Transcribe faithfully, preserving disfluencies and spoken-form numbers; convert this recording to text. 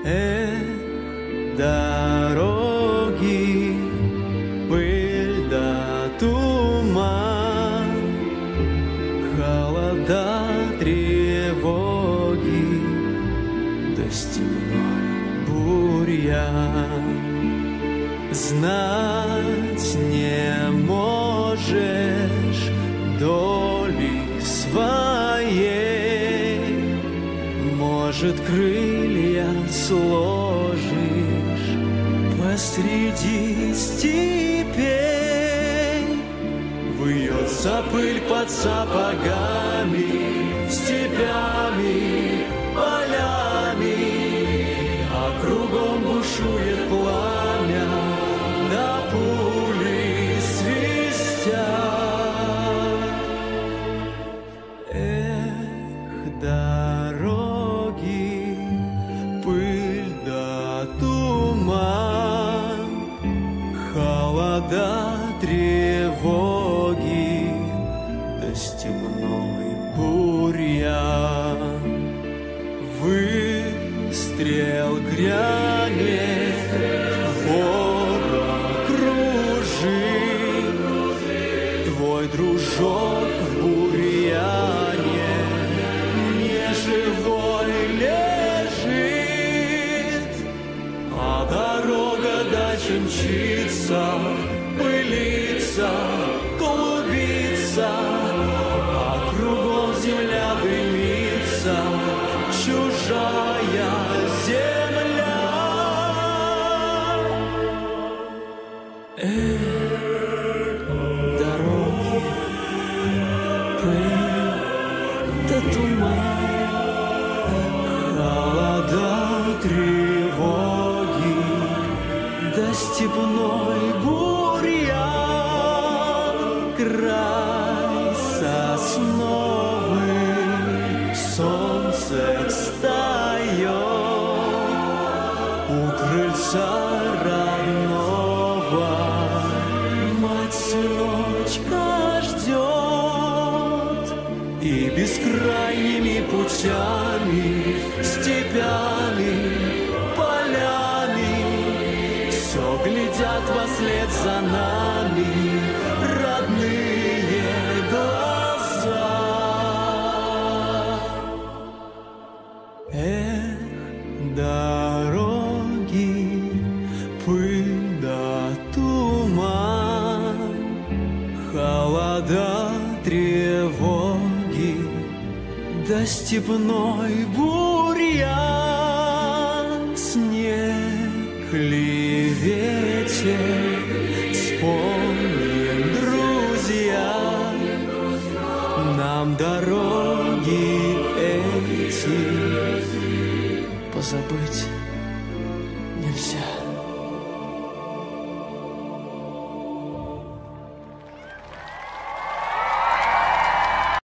Эх, дороги, пыль да туман, холода, тревоги, да степной бурьян. Знать не можешь доли своей, может, крылья сложишь посреди степей. Вьется пыль под сапогами, степями, полями, а кругом бушует пламя, да пули свистят. Эх, дороги, пыль да туман, холода, тревоги, да степной бурьян. Выстрел грянет, ворог кружит, твой дружок в бурьяне неживой лежит, а дорога дальше мчится, пылится, клубится, а кругом земля дымится, чужая земля. Эх, дороги, пыль да туман, холода, тревоги, да степной бурьян. Край сосновый, солнце встает у крыльца родного, мать сыночка ждет, и бескрайними путями, степями, полями все глядят вослед за нами родные глаза. Эх, дороги, пыль да туман, холода, тревоги, да степной бурьян. Снег ли ветер, вспомним, друзья, нам дороги эти позабыть нельзя.